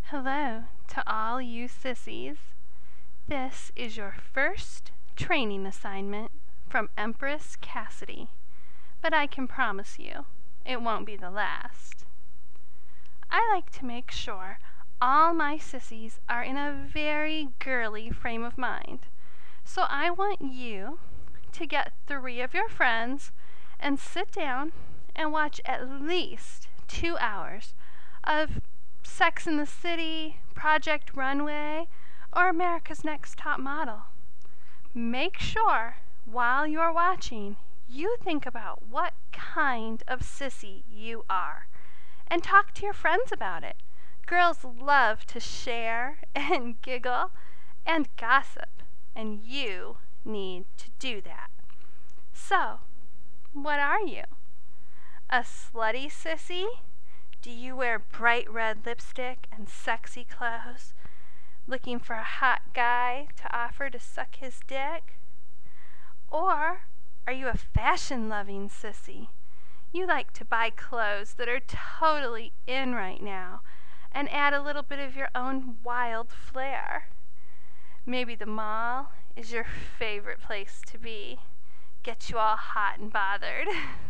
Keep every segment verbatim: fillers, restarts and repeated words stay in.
Hello to all you sissies. This is your first training assignment from Empress Cassidy, but I can promise you it won't be the last. I like to make sure all my sissies are in a very girly frame of mind, so I want you to get three of your friends and sit down and watch at least two hours of Sex and the City, Project Runway, or America's Next Top Model. Make sure, while you're watching, you think about what kind of sissy you are, and talk to your friends about it. Girls love to share and giggle and gossip, and you need to do that. So, what are you? A slutty sissy? Do you wear bright red lipstick and sexy clothes, looking for a hot guy to offer to suck his dick? Or are you a fashion-loving sissy? You like to buy clothes that are totally in right now and add a little bit of your own wild flair. Maybe the mall is your favorite place to be. Get you all hot and bothered.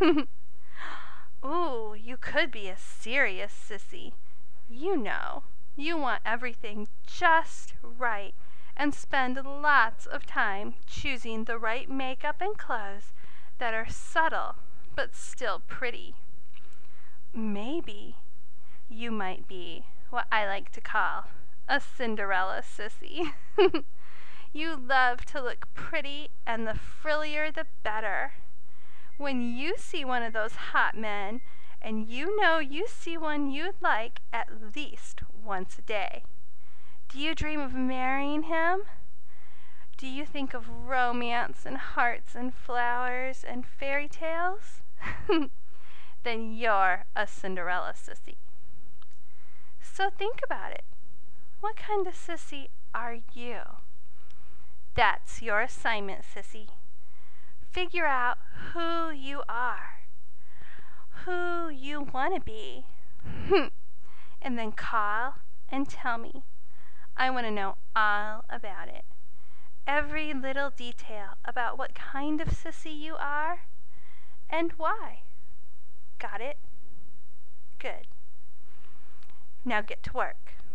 Ooh, you could be a serious sissy. You know, you want everything just right and spend lots of time choosing the right makeup and clothes that are subtle but still pretty. Maybe you might be what I like to call a Cinderella sissy. You love to look pretty, and the frillier the better. When you see one of those hot men, and you know you see one you'd like at least once a day, do you dream of marrying him? Do you think of romance and hearts and flowers and fairy tales? Then you're a Cinderella sissy. So think about it. What kind of sissy are you? That's your assignment, sissy. Figure out who you are, who you want to be, and then call and tell me. I want to know all about it. Every little detail about what kind of sissy you are and why. Got it? Good. Now get to work.